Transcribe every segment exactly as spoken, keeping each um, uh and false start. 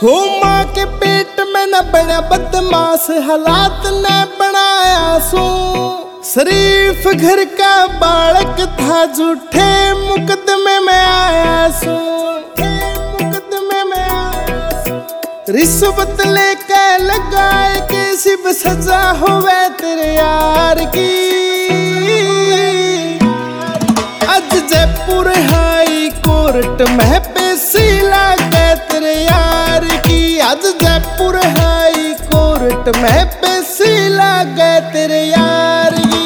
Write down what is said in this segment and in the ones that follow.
हो माँ के पेट में न बना बदमाश, हालात ने बनाया सू। शरीफ घर का बालक था, झूठे मुकदमे में आया सू। मुकदमे में आया सू। रिश्वत लेकर लगाए के शिव सजा होवे तेरे यार की। आज जयपुर हाई कोर्ट में पेशी लागे तेरे यार की। आज जयपुर हाई कोर्ट में पेशी लागे तेरे यार की।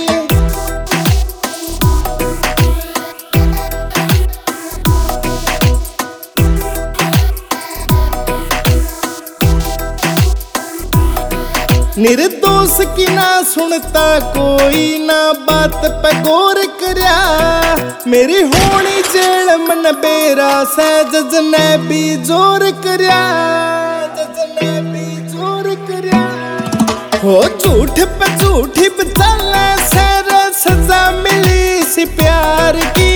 निर्दोष की ना सुनता कोई, ना बात पे गौर करया। मेरी होनी जेल मन बेरा से जज ने भी जोर करया। जज ने भी जोर करया। हो झूठ पे झूठी बचाला सर, सजा मिली सी प्यार की।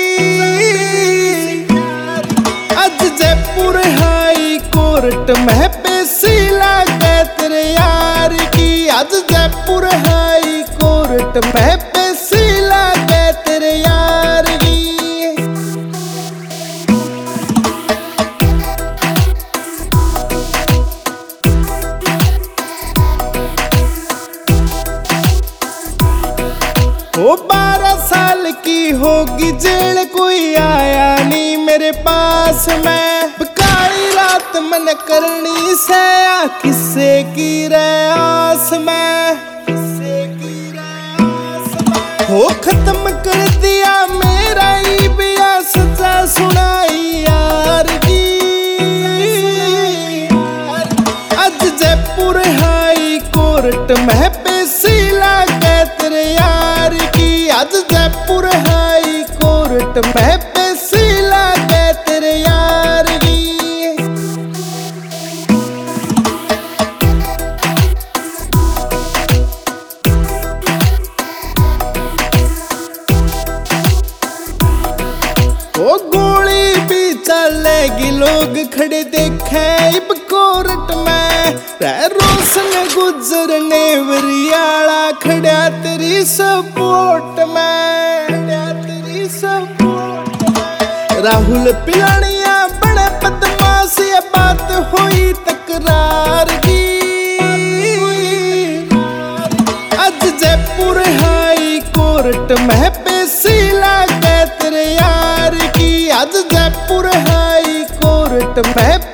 आज जयपुर हाई कोर्ट में पेशी लागे तेरे यार की। आज जयपुर हाई कोर्ट में पेशी लागे तेरे यार की। वो बारह साल की होगी जेल, कोई आया नहीं मेरे पास में। काली रात मन करनी से आ किस्से की आस में। किस्से की आस में हो खत्म कर दिया मेरा ही बिया, सजा सुनाई यार की। आज जयपुर हाई कोर्ट में पेशी लागे तेरे यार की। आज जयपुर हाई कोर्ट में पेशी लागे तेरे यार की। वो गोली भी चलेगी, लोग खड़े देखे इब कोर्ट में। रोशन गुजरने वरियाला खड़ा तेरी सपोर्ट में। तेरी सपोर्ट में राहुल पिलानिया बड़े बदमाश, ये बात हुई तकरार की। आज जयपुर हाई कोर्ट में पेशी लागे तेरे यार की। आज जयपुर हाई कोर्ट में